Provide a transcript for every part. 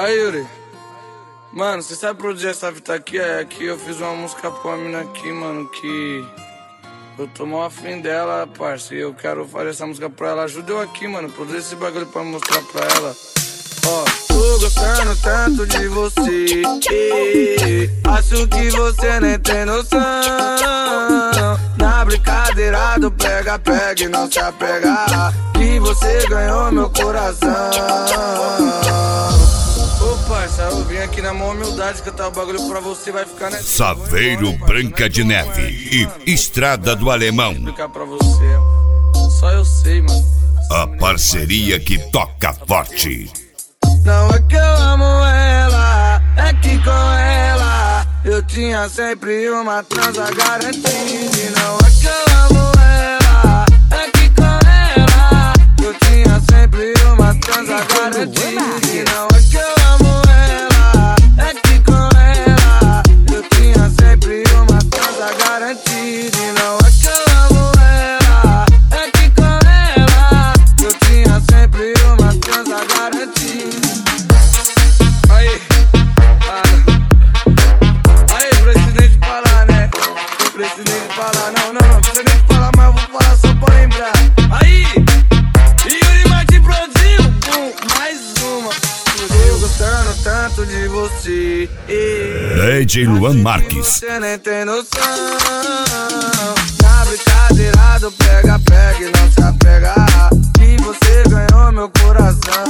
Aí, Yuri, mano, você sabe produzir essa fita aqui? É que eu fiz uma música pra uma mina aqui, mano, que eu tô mal afim dela, parça, e eu quero fazer essa música pra ela. Ajuda eu aqui, mano, produzir esse bagulho pra mostrar pra ela. Ó, tô gostando tanto de você, acho que você nem tem noção. Na brincadeira do pega, pega e não se apegar, que você ganhou meu coração. Ô parça, eu vim aqui na maior humildade cantar o bagulho pra você, vai ficar nessa. Saveiro Branca de Neve e Estrada do Alemão. Vou explicar pra você, só eu sei, mano. A parceria que toca forte. Não é que eu amo ela, é que com ela eu tinha sempre uma transa garantida. Não é que eu amo ela, é que com ela eu tinha sempre uma transa garantida. Não é que eu amo ela, é que com ela eu tinha sempre uma transa garantida. Não é que eu amo ela, é que com ela eu tinha sempre uma transa garantida. Presidente falar, né? Presidente falar, não precisa nem falar, mas eu vou falar só pra lembrar. Aí, Yuri Martins produziu, mais uma. Eu gostando tanto de você, DJ Luan Marques. Você nem tem noção. Na brincadeira do pega, pega e não se apegar, que você ganhou meu coração.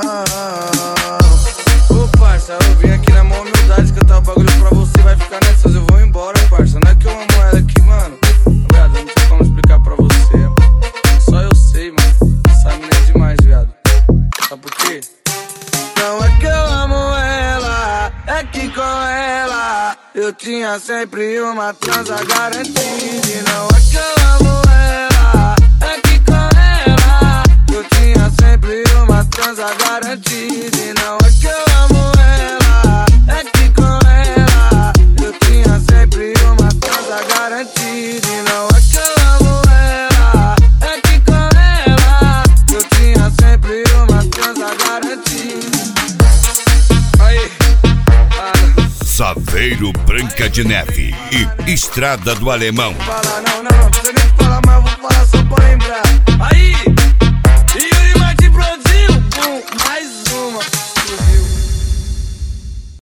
Ô parça, eu vim aqui na maior humildade cantar o bagulho pra você, vai ficar nessas, eu vou embora, parça. Não é que eu amo ela aqui, mano. Viado, não sei como explicar pra você. Só eu sei, mano. Essa mina é demais, viado. Sabe por quê? Não é que eu amo ela, é que com ela eu tinha sempre uma transa garantida. Não é que eu amo ela, é que com ela eu tinha sempre uma transa garantida. Não é que eu amo ela, é que com ela eu tinha sempre uma transa garantida. Não é que eu amo ela, é que com ela eu tinha sempre uma transa garantida. Aí, Saveiro Branca de Neve e Estrada do Alemão. não precisa nem falar, mas eu vou falar só pra lembrar. Aí,